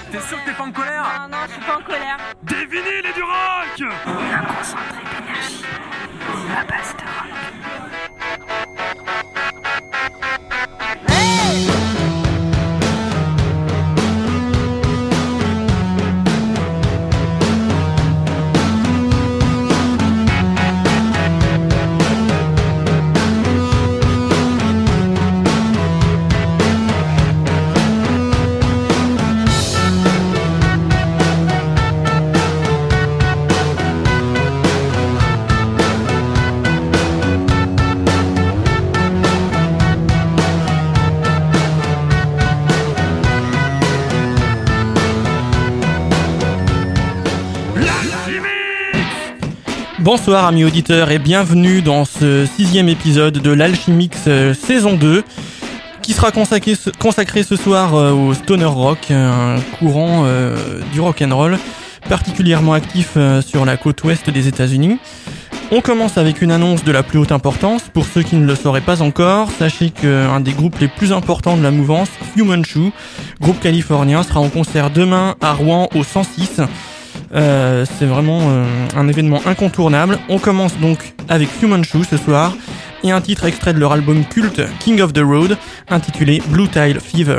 T'es sûr que t'es pas en colère? Non, je suis pas en colère. Des vinyles et du rock! Un concentré d'énergie. La base de rock. Bonsoir amis auditeurs et bienvenue dans ce 6e épisode de l'Alchimix saison 2 qui sera consacré ce soir au stoner rock, un courant du rock'n'roll particulièrement actif sur la côte ouest des États-Unis. On commence avec une annonce de la plus haute importance. Pour ceux qui ne le sauraient pas encore, sachez qu'un des groupes les plus importants de la mouvance, Fu Manchu, groupe californien, sera en concert demain à Rouen au 106. C'est vraiment un événement incontournable. On commence donc avec Fu Manchu ce soir et un titre extrait de leur album culte King of the Road intitulé Blue Tile Fever.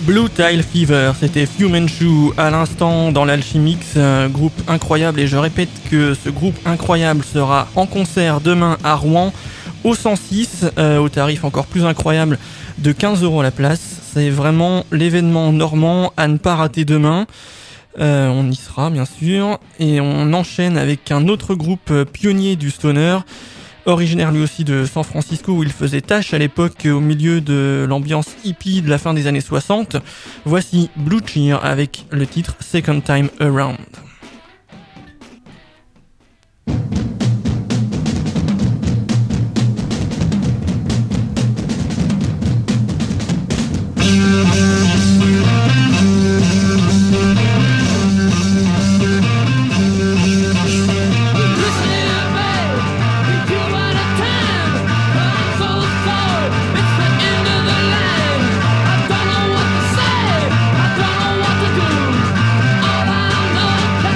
Blue Tile Fever, c'était Fu Manchu à l'instant dans l'Alchimix, groupe incroyable, et je répète que ce groupe incroyable sera en concert demain à Rouen au 106, au tarif encore plus incroyable de 15 € la place. C'est vraiment l'événement normand à ne pas rater demain. On y sera bien sûr, et on enchaîne avec un autre groupe pionnier du stoner, originaire lui aussi de San Francisco où il faisait tâche à l'époque au milieu de l'ambiance hippie de la fin des années 60. Voici Blue Cheer avec le titre Second Time Around. All I know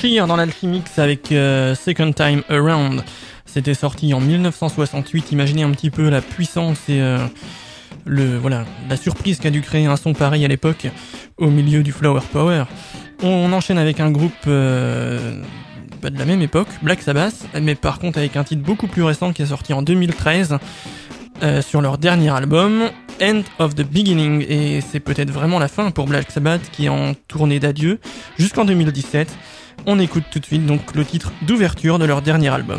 Sheer dans l'Alchimix avec Second Time Around. C'était sorti en 1968. Imaginez un petit peu la puissance et la surprise qu'a dû créer un son pareil à l'époque au milieu du Flower Power. On enchaîne avec un groupe de la même époque, Black Sabbath, mais par contre avec un titre beaucoup plus récent qui est sorti en 2013 sur leur dernier album, End of the Beginning, et c'est peut-être vraiment la fin pour Black Sabbath qui est en tournée d'adieu jusqu'en 2017. On écoute tout de suite donc le titre d'ouverture de leur dernier album.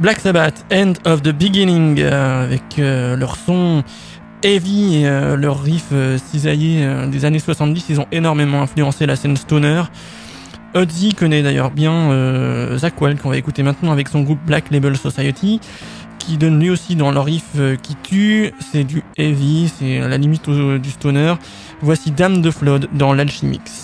Black Sabbath, End of the Beginning, avec leur son heavy et leur riff cisaillé des années 70, ils ont énormément influencé la scène stoner. Ozzy connaît d'ailleurs bien Zakk Wylde, qu'on va écouter maintenant avec son groupe Black Label Society, qui donne lui aussi dans leur riff qui tue, c'est du heavy, c'est à la limite du stoner. Voici Damn the Flood dans l'Alchimix.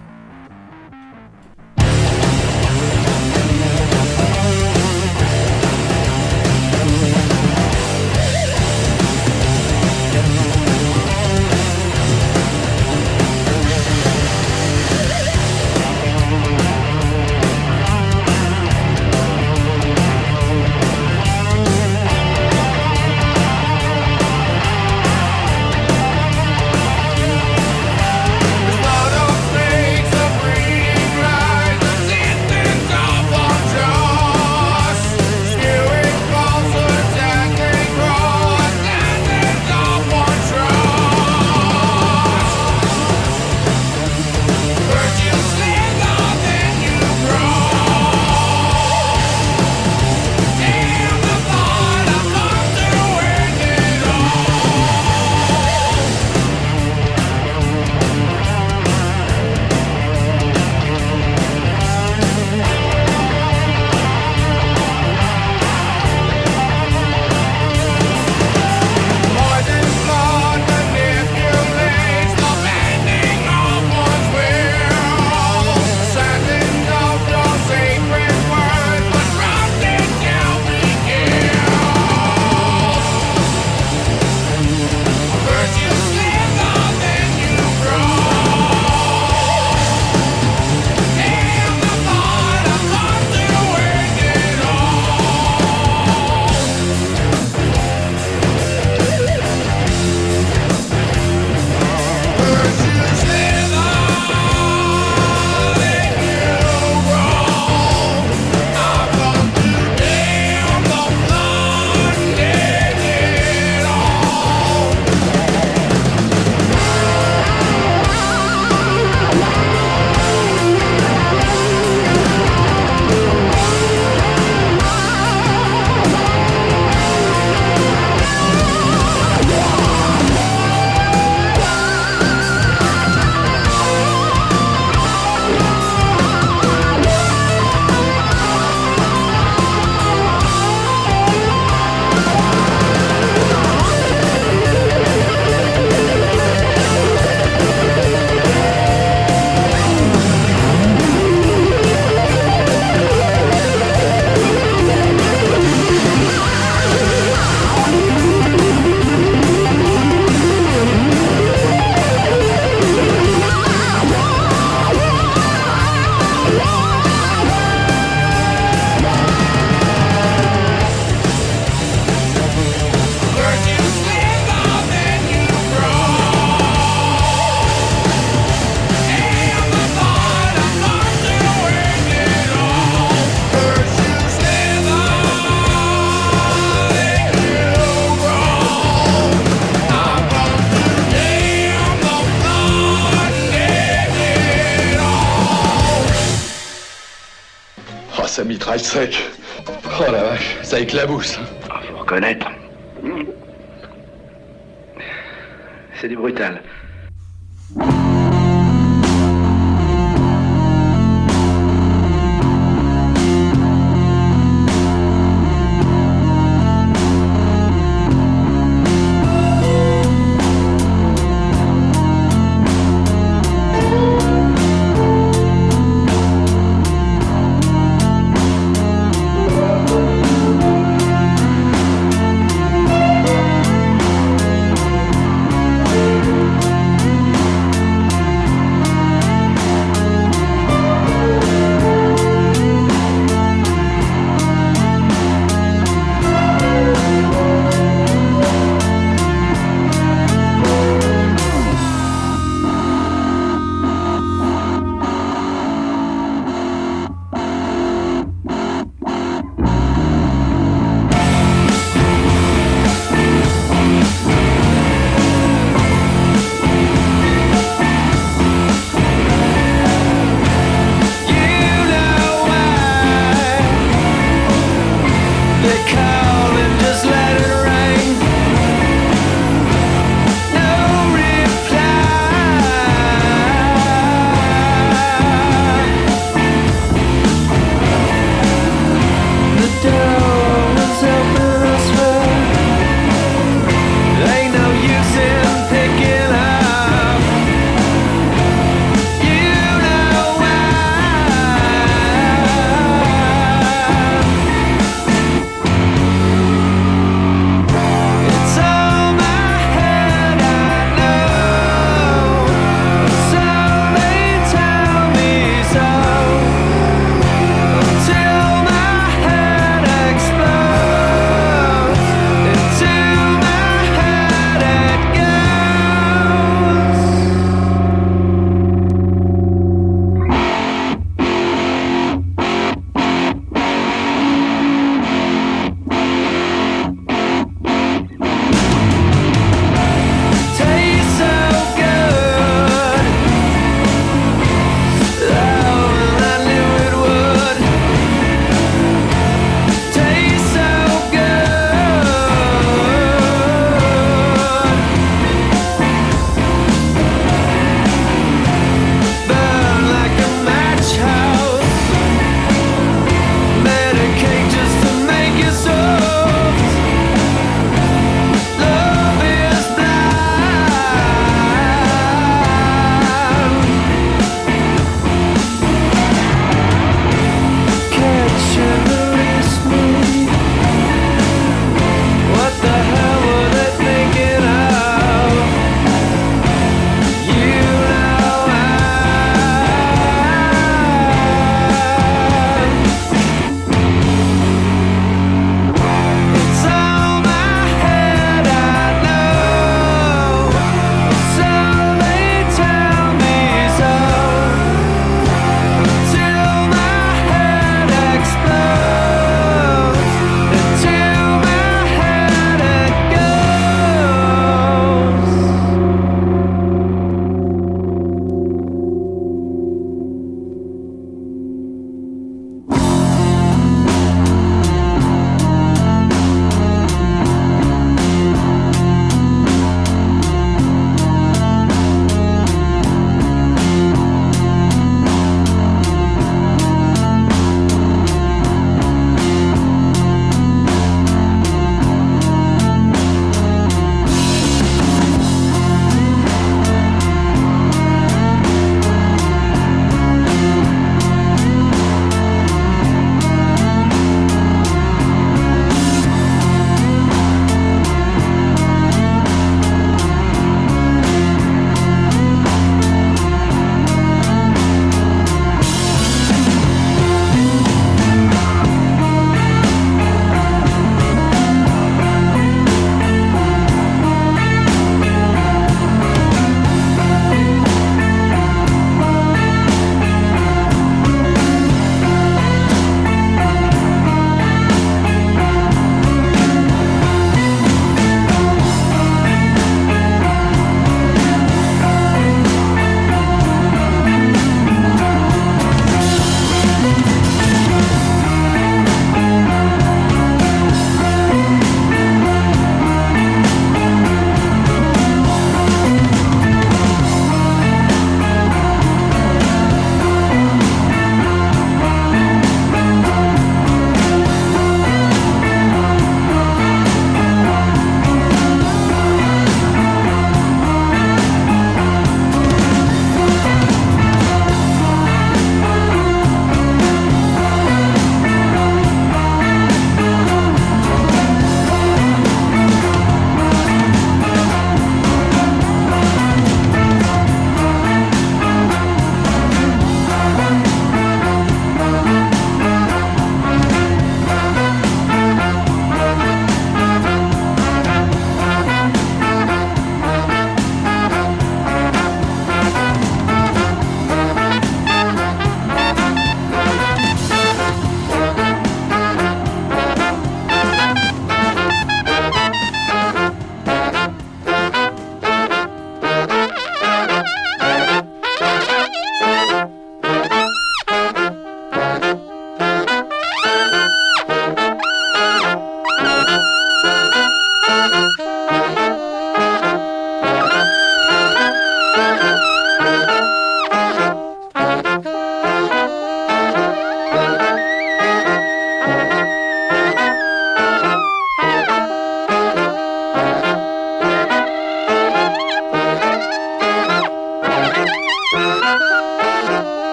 Ça mitraille sec. Oh la vache, ça éclabousse. Ah, faut reconnaître. C'est du brutal.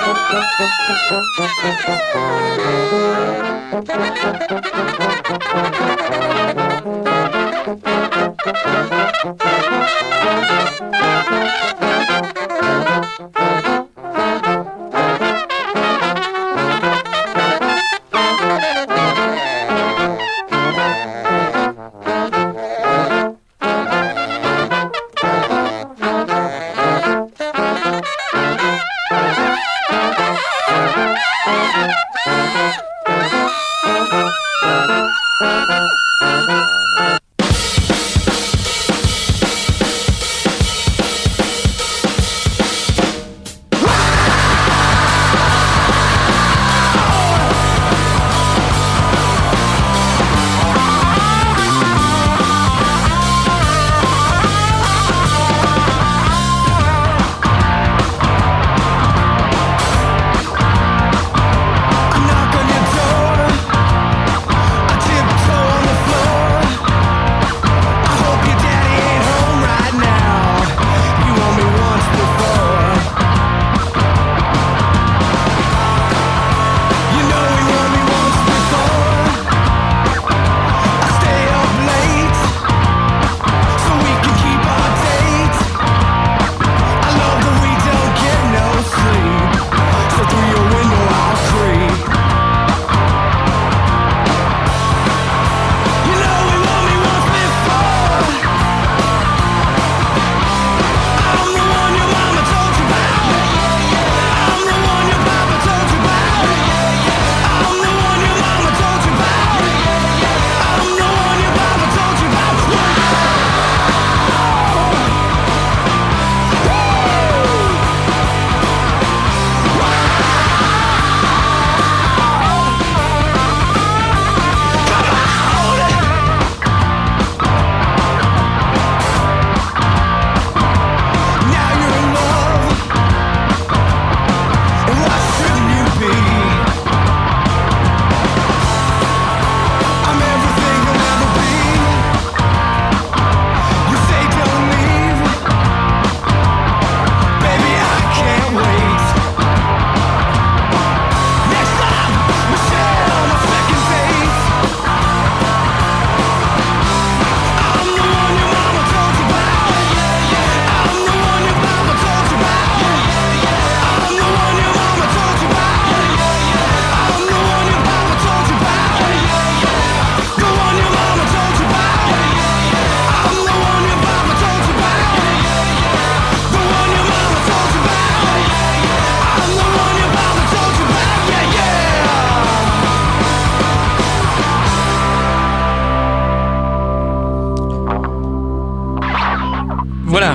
Voilà,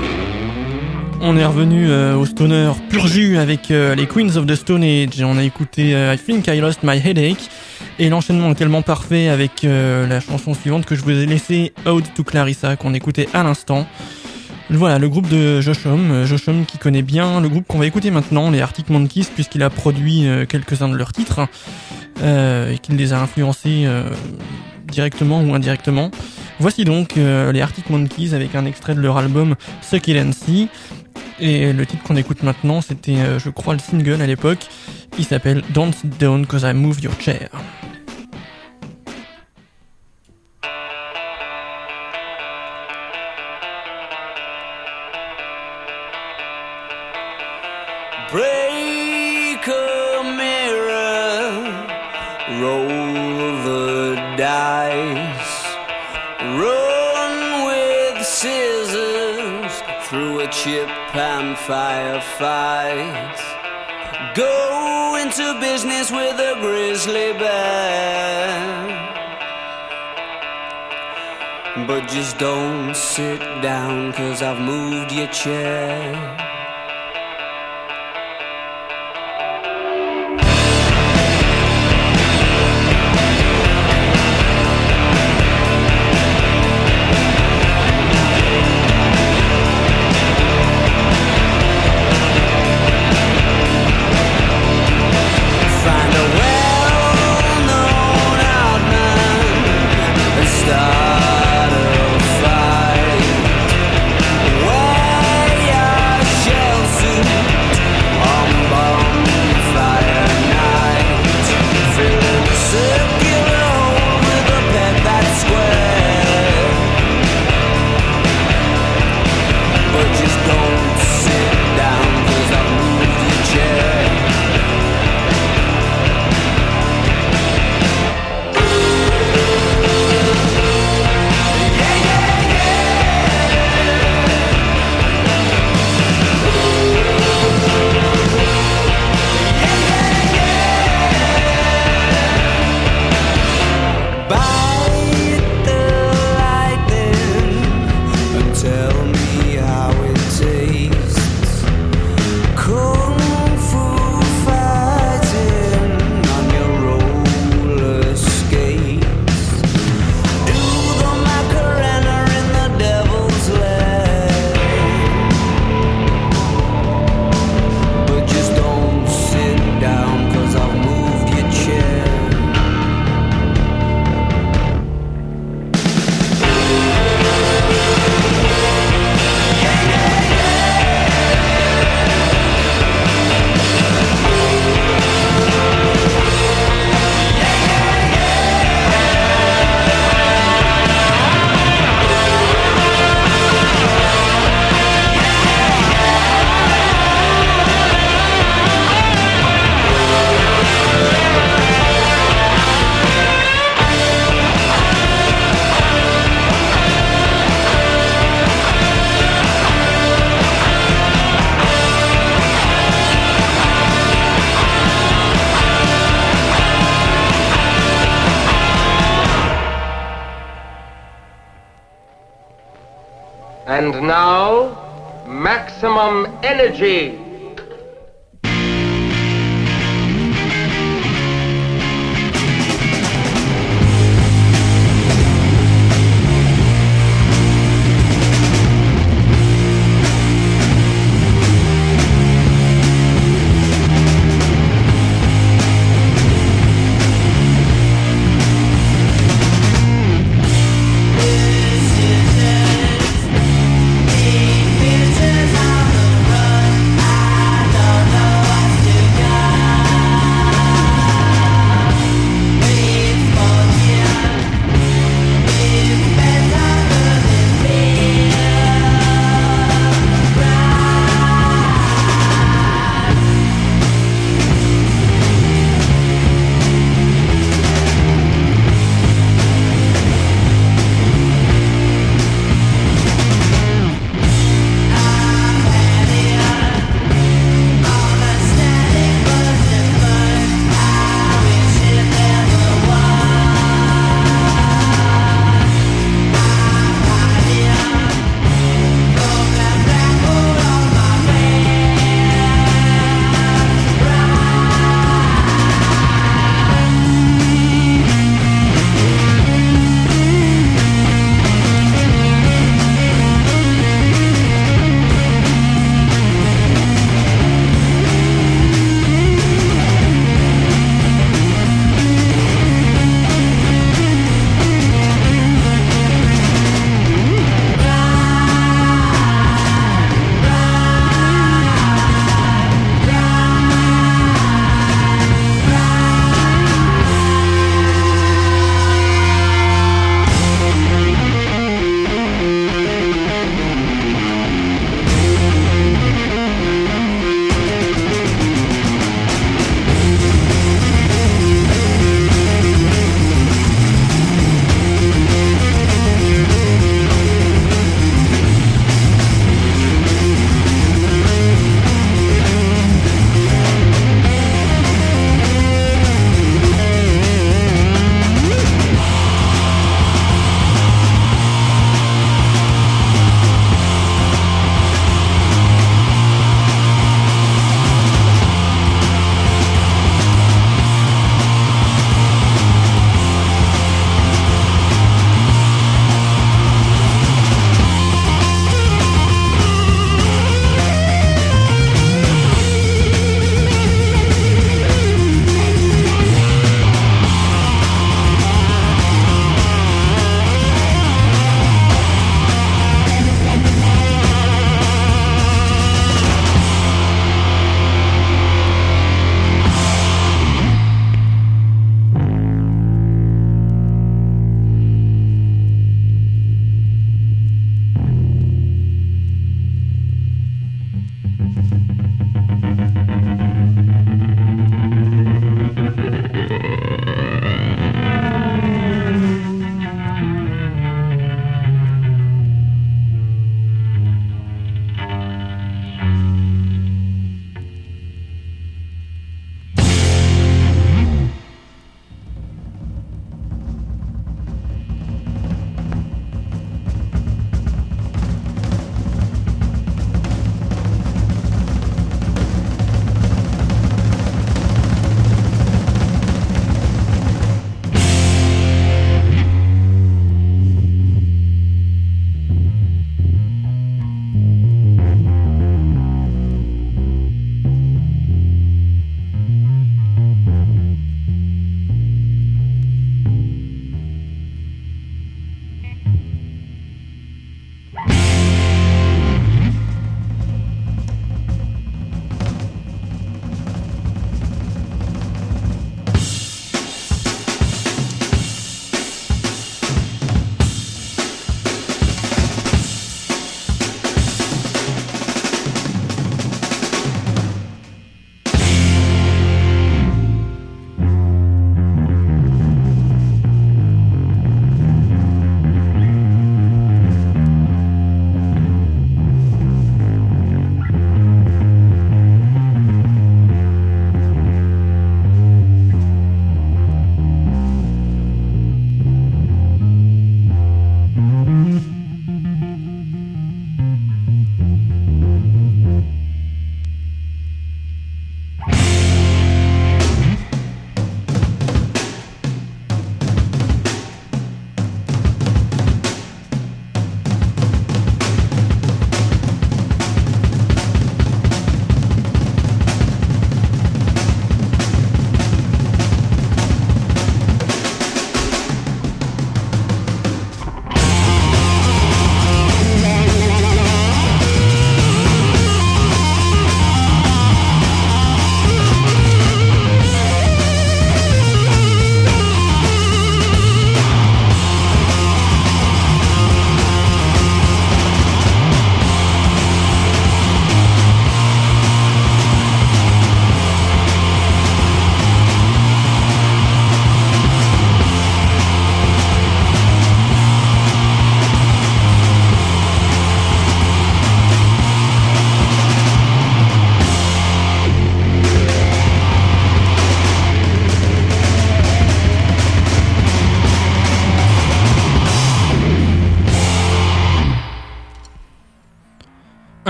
on est revenu au stoner pur jus avec les Queens of the Stone Age. On a écouté I Think I Lost My Headache et l'enchaînement est tellement parfait avec la chanson suivante que je vous ai laissé, Ode to Clarissa, qu'on écoutait à l'instant. Voilà, le groupe de Josh Homme qui connaît bien le groupe qu'on va écouter maintenant, les Arctic Monkeys, puisqu'il a produit quelques-uns de leurs titres et qu'il les a influencés directement ou indirectement. Voici donc les Arctic Monkeys avec un extrait de leur album Suck It and See. Et le titre qu'on écoute maintenant, c'était je crois le single à l'époque. Il s'appelle Don't Sit Down Cause I Move Your Chair. Break a mirror, roll the dice, run with scissors through a chip and firefight, go into business with a grizzly bear, but just don't sit down 'cause I've moved your chair. Start a fight where your And now, maximum energy. Pictures on the run.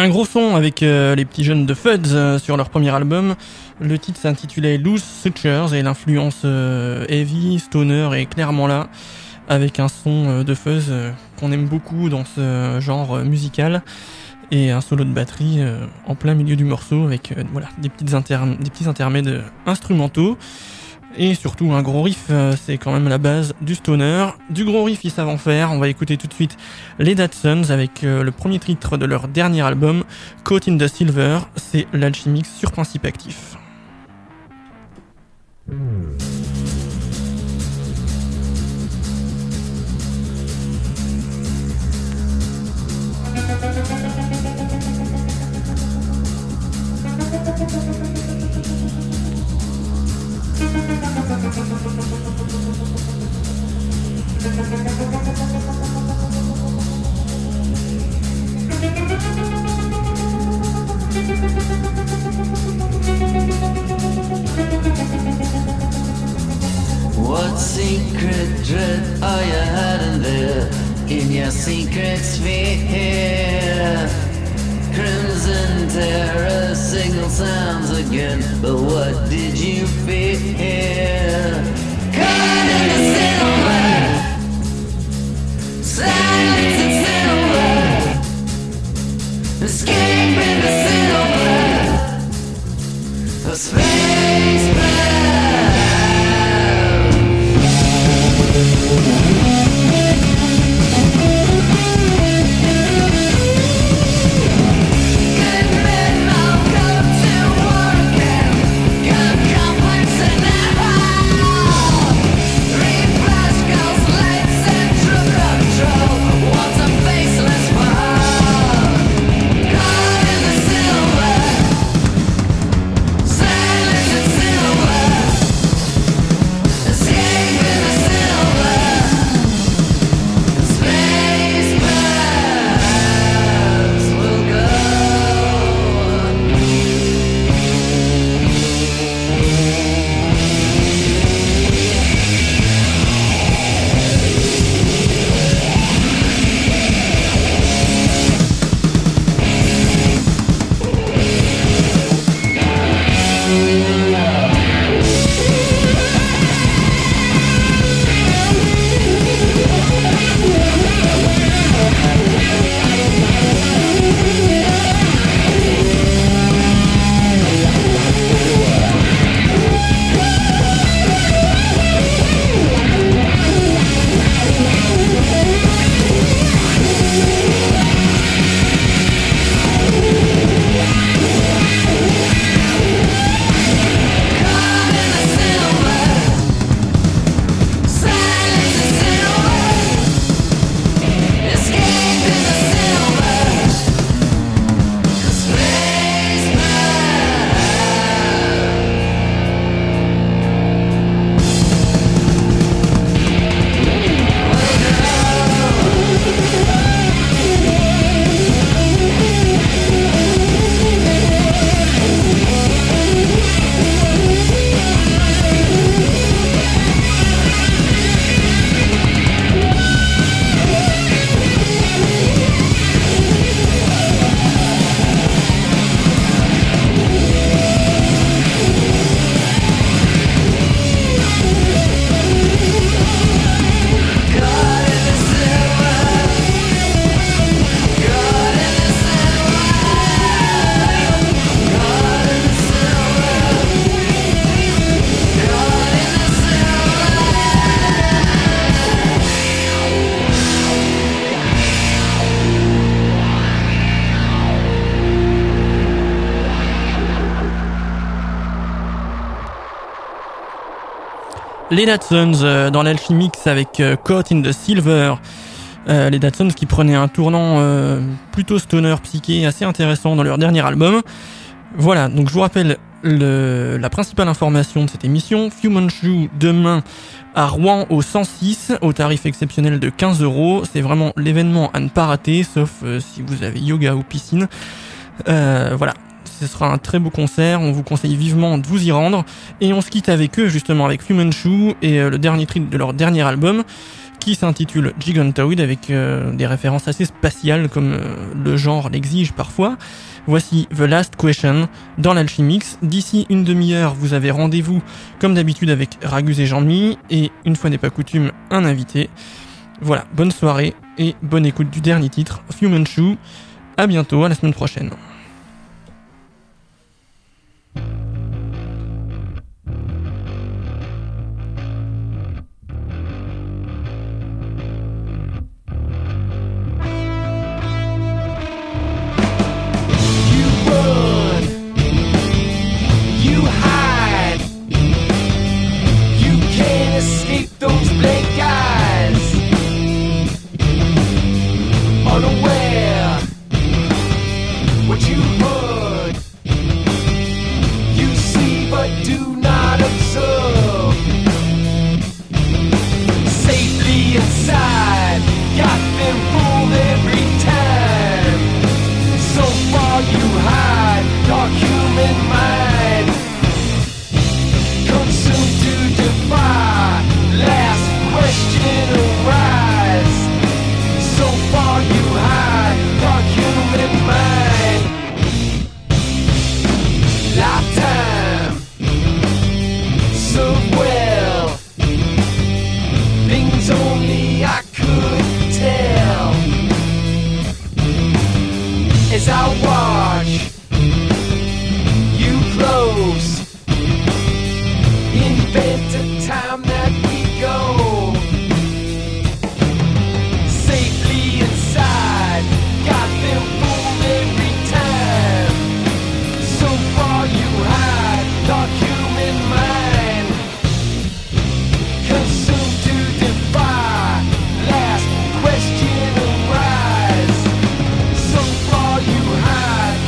Un gros son avec les petits jeunes de Fuzz sur leur premier album. Le titre s'intitulait Loose Sutures et l'influence heavy, stoner est clairement là, avec un son de Fuzz qu'on aime beaucoup dans ce genre musical et un solo de batterie en plein milieu du morceau avec voilà, des petits intermèdes instrumentaux. Et surtout un gros riff, c'est quand même la base du stoner. Du gros riff ils savent en faire. On va écouter tout de suite les Datsuns avec le premier titre de leur dernier album, Caught in the Silver. C'est l'Alchimix sur Principe Actif. What secret dread are you hiding there in your secret sphere? Crimson terror signal sounds again, but what did you fear? Caught in the silver, silence and silver, escaping the silver, a space Les Datsuns dans l'Alchimix avec Caught in the Silver. Les Datsuns qui prenaient un tournant plutôt stoner psyché assez intéressant dans leur dernier album. Voilà, donc je vous rappelle la principale information de cette émission. Fu Manchu demain à Rouen au 106 au tarif exceptionnel de 15€. C'est vraiment l'événement à ne pas rater, sauf si vous avez yoga ou piscine. Voilà. Ce sera un très beau concert, on vous conseille vivement de vous y rendre. Et on se quitte avec eux, justement, avec Fu Manchu et le dernier titre de leur dernier album, qui s'intitule Gigantoid avec des références assez spatiales comme le genre l'exige parfois. Voici The Last Question dans l'Alchimix. D'ici une demi-heure, vous avez rendez-vous comme d'habitude avec Ragus et Jean-Mi et une fois n'est pas coutume, un invité. Voilà, bonne soirée et bonne écoute du dernier titre, Fu Manchu. À bientôt, à la semaine prochaine. Escape those blank eyes, unaware what you heard. You see but do not observe. Safely inside, got them fooled every time. So far you hide, dark human mind, consumed to defy. Last question arise. So far you hide, dark human mind. Lifetime served well. Things only I could tell. As I watch you close, invent a time that we go safely inside. Got them fooled every time. So far you hide, dark human mind, consumed to defy. Last question arise. So far you hide,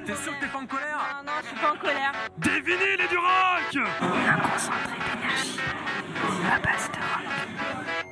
T'es sûr que t'es pas en colère? Non, je suis pas en colère. Des vinyles et du rock! Un concentré d'énergie à base de rock.